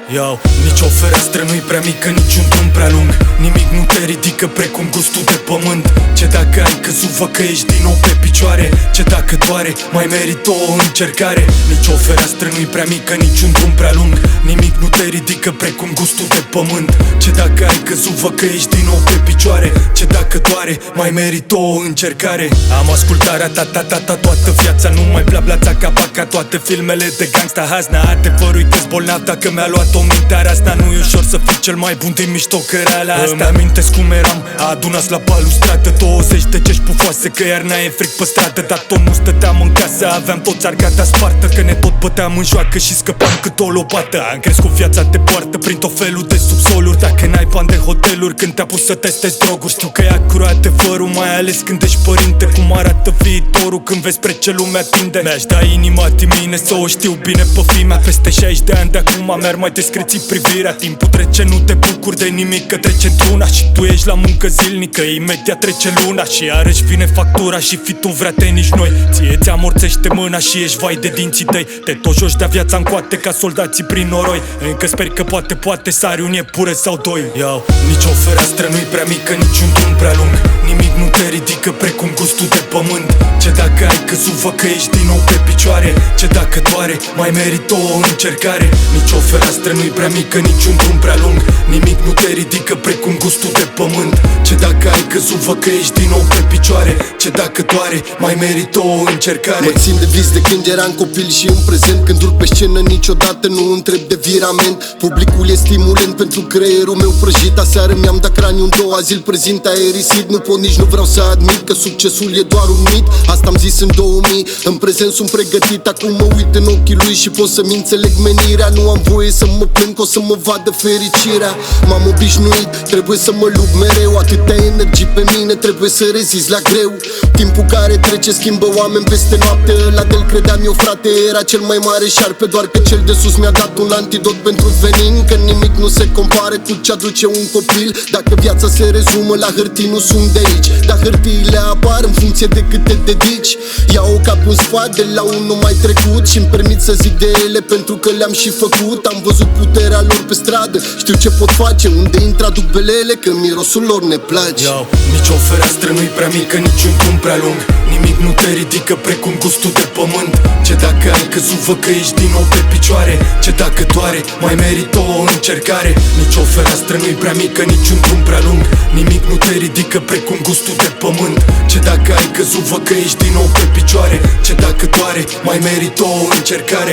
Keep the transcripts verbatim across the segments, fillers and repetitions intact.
Yo, nici o fereastră nu-i prea mică, nici un drum prea lung. Nimic nu te ridică precum gustul de pământ. Ce dacă ai căzut, vă că ești din nou pe picioare. Ce dacă doare, mai merită o încercare. Nici o fereastră nu-i prea mică, nici un drum prea lung. Nimic nu te ridică precum gustul de pământ. Ce dacă ai căzut, vă că ești din nou pe picioare. Ce dacă doare, mai merită o încercare. Am ascultarea ta, ta, ta, ta, toată viața. Nu mai bla bla ța ca toate filmele de gangsta hazna. Adevărul că-s bolnav dacă mi-a luat o mintea asta. Nu e ușor să fii cel mai bun din miștocăreala asta. Îmi amintesc cum eram adunați la balustradă, douăzeci de cești pufoase, că iarna e fric pe stradă. Dar tot nu stăteam în casă, aveam toți argata spartă. Că ne tot băteam în joacă și scăpam cât o lopată. Am crescut, viața te poartă prin tot felul de subsoluri. Dacă n-ai bani de hoteluri, când te-a pus să testezi droguri. Știu că e acurat adevărul, mai ales când ești părinte. Cum arată viitorul când vezi spre ce lumea tinde. Mi-aș da inima din mine să o știu bine pe fimea. Peste șaizeci de ani de acum mi-ar mai descreți privirea. Timpul trece, nu te bucuri de nimic, că trece într-una. Și tu ești la muncă zilnică, imediat trece luna. Și iarăși vine factura și fi tu vrea te nici noi. Ție ți-amorțește mâna și ești vai de dinții tăi. Te tot joci de-a viața în coate ca soldații prin noroi. Încă speri că poate, poate sari un iepure sau doi. Iau, nici o fereastră nu-i prea mică, nici un drum prea lung. Nimic nu te ridică precum gustul de pământ. Ce dacă ai căzut, vă că ești din nou pe picioare. Ce dacă doare, mai merită o încercare. Nici o fereastră nu-i prea mică, nici un drum prea lung. Nimic nu te ridică precum gustul de pământ. Ce dacă ai căzut, vă că ești din nou pe picioare. Ce dacă doare, mai merită o încercare. Mă țin de vis de când eram copil și în prezent. Când urc pe scenă niciodată nu întreb de virament. Publicul e stimulent pentru creierul meu prăjit. Aseară mi-am dat craniul în două, azi îl prezint aerisit. Nu pot, nici nu vreau să admit că succesul e doar un mit. Asta am zis în două mii, în prezent sunt pregătit. Acum mă uit în ochii lui și pot să-mi înțeleg menirea. Nu am voie să mă plâng, că o să mă vadă fericirea. M-am obișnuit, trebuie să mă lupt mereu. Atâtea energii pe mine, trebuie să rezist la greu. Timpul care trece schimbă oameni peste noapte. Ăla de-l credeam eu, frate, era cel mai mare șarpe. Doar că cel de sus mi-a dat un antidot pentru venin. Că nimic nu se compare cu ce aduce un copil. Dacă viața se rezumă la hârtii, nu sunt de aici. Dar hârtiile apar în funcție de cât te dedici. Iau-o ca pe un sfat de la unul mai trecut și-mi permit să zic de ele pentru că le-am și făcut. Am văzut puterea lor pe stradă, știu ce pot face, unde intră aduc belele, că mirosul lor ne place. Yo, nici o fereastră nu-i prea mică, nici un drum prea lung. Nimic nu te ridică precum gustul de pământ. Ce dacă ai căzut, vă că ești din nou pe picioare. Ce dacă doare, mai merită o încercare. Nici o fereastră nu-i prea mică, nici un drum prea lung. Nimic nu te ridică precum gustul de pământ. Ce dacă ai căzut, vă că ești din nou pe picioare. Ce dacă doare, mai merită o încercare.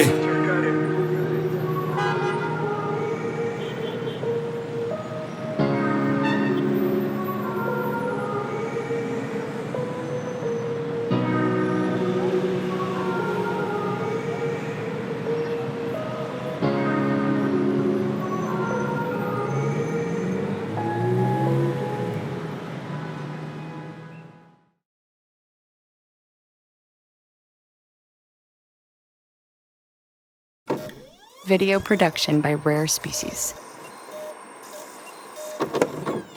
Video production by Rare Species.